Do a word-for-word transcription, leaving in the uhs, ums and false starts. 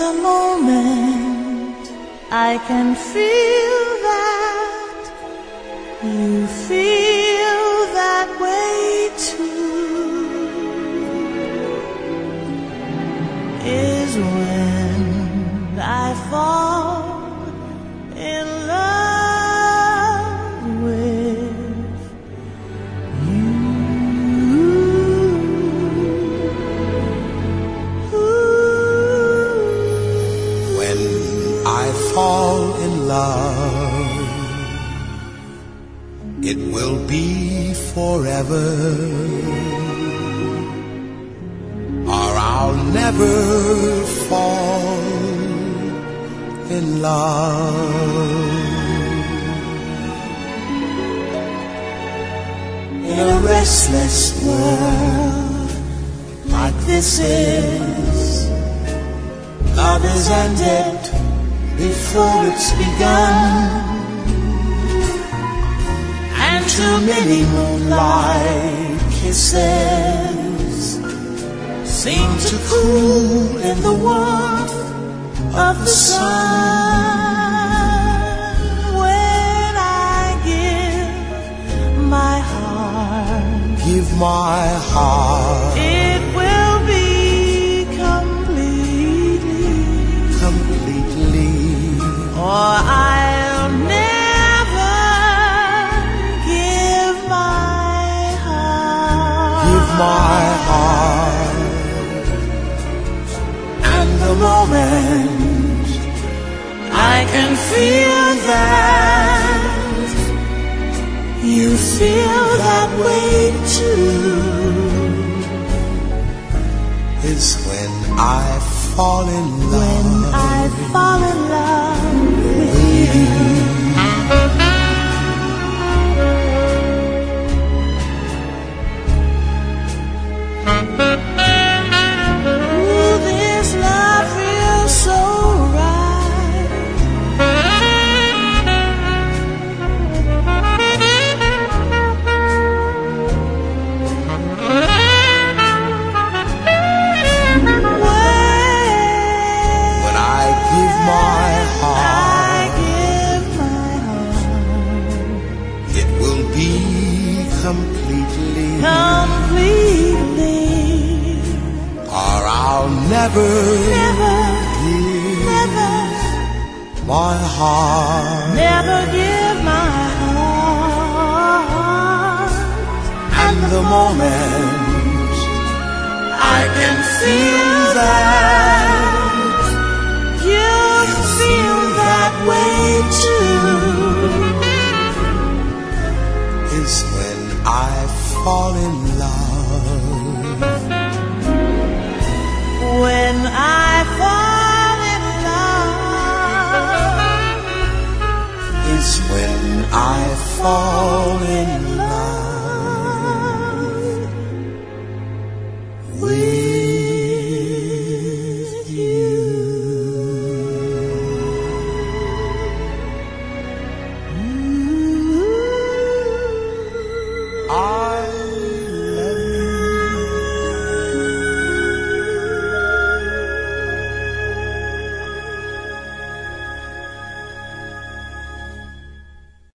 the moment I can feel that you feel that way too, is when I fall in love with you. When I fall in love, it will be forever, or I'll never fall in love. In a restless world like this is, love is ended before it's begun, and too many moonlight kisses seem to cool in the warmth of the sun. When I give my heart, give my heart, it will be completely, completely, or I'll never give my heart, give my heart. And the moment I can feel that you feel that way too, is when I fall in love. when I fall in love with you. Ooh, this love feels so right. When I give my I heart, give my heart it will be completely, completely, or I'll never, never, give never, my heart. never give my heart. And the moment I can feel that you feel that way too, is when I fall in love. when I fall in love, Is when I fall in love with